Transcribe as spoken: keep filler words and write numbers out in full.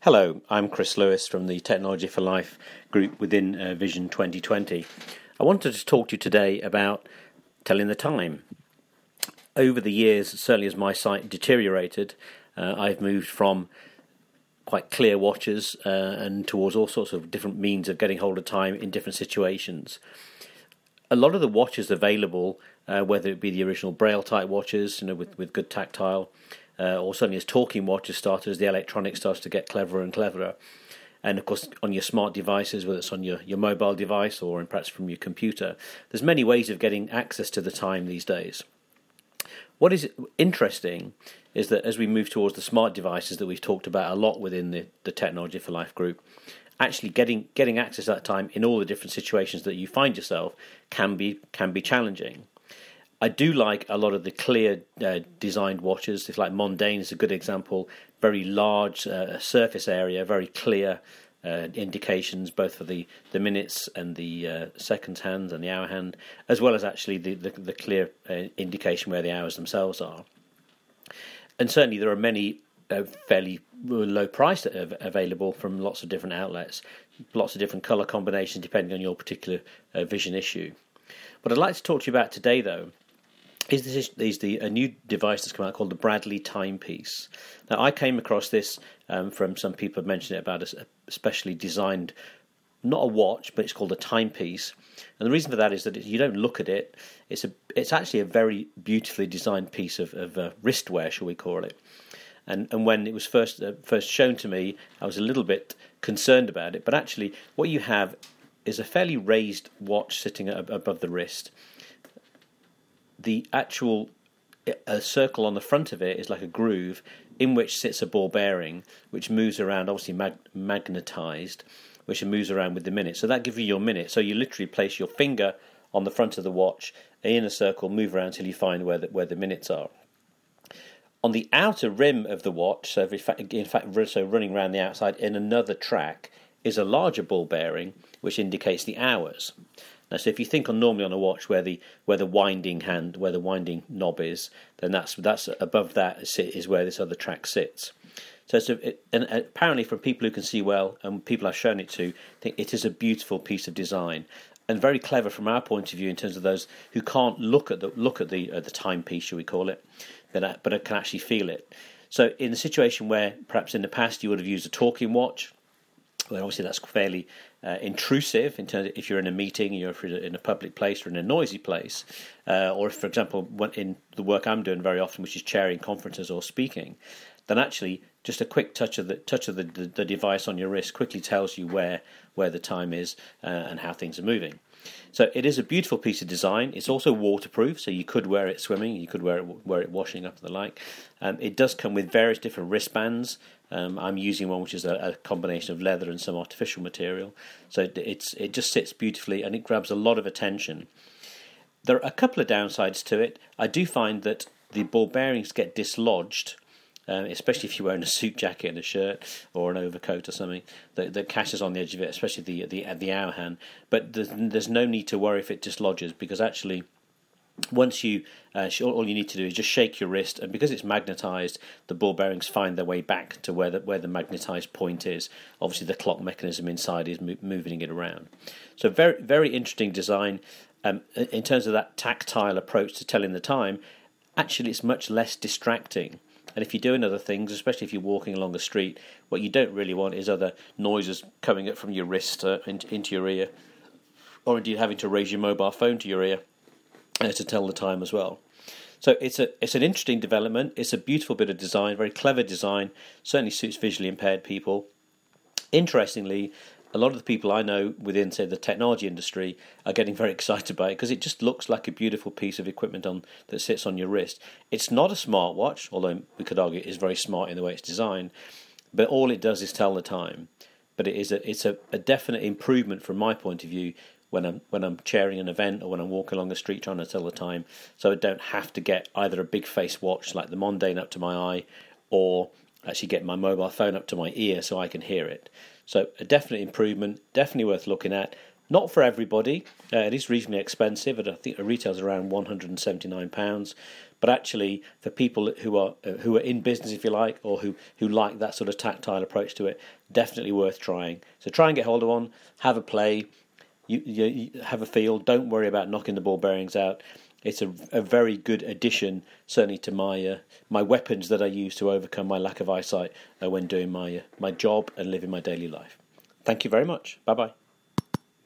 Hello, I'm Chris Lewis from the Technology for Life group within uh, Vision twenty twenty. I wanted to talk to you today about telling the time. Over the years, certainly as my sight deteriorated, uh, I've moved from quite clear watches uh, and towards all sorts of different means of getting hold of time in different situations. A lot of the watches available, uh, whether it be the original Braille type watches, you know, with, with good tactile, Uh, or certainly as talking watches started, as the electronics starts to get cleverer and cleverer. And of course, on your smart devices, whether it's on your, your mobile device or perhaps from your computer, there's many ways of getting access to the time these days. What is interesting is that as we move towards the smart devices that we've talked about a lot within the, the Technology for Life group, actually getting getting access to that time in all the different situations that you find yourself can be can be challenging. I do like a lot of the clear uh, designed watches. If like Mondaine is a good example, very large uh, surface area, very clear uh, indications both for the, the minutes and the uh, seconds hands and the hour hand, as well as actually the, the, the clear uh, indication where the hours themselves are. And certainly there are many uh, fairly low price available from lots of different outlets, lots of different colour combinations depending on your particular uh, vision issue. What I'd like to talk to you about today, though, is this is the a new device that's come out called the Bradley Timepiece. Now, I came across this um, from some people have mentioned it about a specially designed, not a watch, but it's called a timepiece. And the reason for that is that you don't look at it. It's a it's actually a very beautifully designed piece of, of uh, wristwear, shall we call it. And and when it was first uh, first shown to me, I was a little bit concerned about it. But actually, what you have is a fairly raised watch sitting above the wrist. The actual a circle on the front of it is like a groove in which sits a ball bearing, which moves around, obviously mag- magnetized, which moves around with the minute. So that gives you your minute. So you literally place your finger on the front of the watch in a circle, move around until you find where the, where the minutes are. On the outer rim of the watch, so in fact, in fact, so running around the outside in another track, is a larger ball bearing which indicates the hours. Now, so if you think on normally on a watch where the where the winding hand, where the winding knob is, then that's that's above that is where this other track sits. So, it's a, it, and apparently, from people who can see well and people I've shown it to, I think it is a beautiful piece of design and very clever from our point of view in terms of those who can't look at the look at the uh, the timepiece, shall we call it, but but can actually feel it. So, in a situation where perhaps in the past you would have used a talking watch, well, obviously that's fairly uh, intrusive in terms of if you're in a meeting, you're in a public place or in a noisy place, uh, or if, for example, in the work I'm doing very often, which is chairing conferences or speaking, then actually just a quick touch of the touch of the, the, the device on your wrist quickly tells you where where the time is uh, and how things are moving. So it is a beautiful piece of design. It's also waterproof, so you could wear it swimming, you could wear it wear it washing up and the like. Um, it does come with various different wristbands. Um, I'm using one which is a, a combination of leather and some artificial material. So it, it's it just sits beautifully and it grabs a lot of attention. There are a couple of downsides to it. I do find that the ball bearings get dislodged, um, especially if you're wearing a suit jacket and a shirt or an overcoat or something that, that catches on the edge of it, especially the the, the hour hand. But there's, there's no need to worry if it dislodges, because actually once you, uh, all you need to do is just shake your wrist, and because it's magnetized, the ball bearings find their way back to where the, where the magnetized point is. Obviously, the clock mechanism inside is mo- moving it around. So very, very interesting design. Um, in terms of that tactile approach to telling the time, actually it's much less distracting. And if you're doing other things, especially if you're walking along the street, what you don't really want is other noises coming up from your wrist uh, into, into your ear, or indeed having to raise your mobile phone to your ear uh, to tell the time as well. So it's a it's an interesting development. It's a beautiful bit of design, very clever design. Certainly suits visually impaired people. Interestingly, a lot of the people I know within, say, the technology industry are getting very excited by it because it just looks like a beautiful piece of equipment on that sits on your wrist. It's not a smartwatch, although we could argue it is very smart in the way it's designed, but all it does is tell the time. But it is a it's a, a definite improvement from my point of view when I'm when I'm chairing an event or when I'm walking along the street trying to tell the time, so I don't have to get either a big face watch like the Mondaine up to my eye, or actually get my mobile phone up to my ear so I can hear it. So a definite improvement, definitely worth looking at. Not for everybody. Uh, it is reasonably expensive. I think it retails around one hundred seventy-nine pounds, But actually, for people who are uh, who are in business, if you like, or who, who like that sort of tactile approach to it, definitely worth trying. So try and get hold of one, have a play, you, you, you have a feel. Don't worry about knocking the ball bearings out. It's a, a very good addition, certainly to my uh, my weapons that I use to overcome my lack of eyesight uh, when doing my uh, my job and living my daily life. Thank you very much. Bye bye.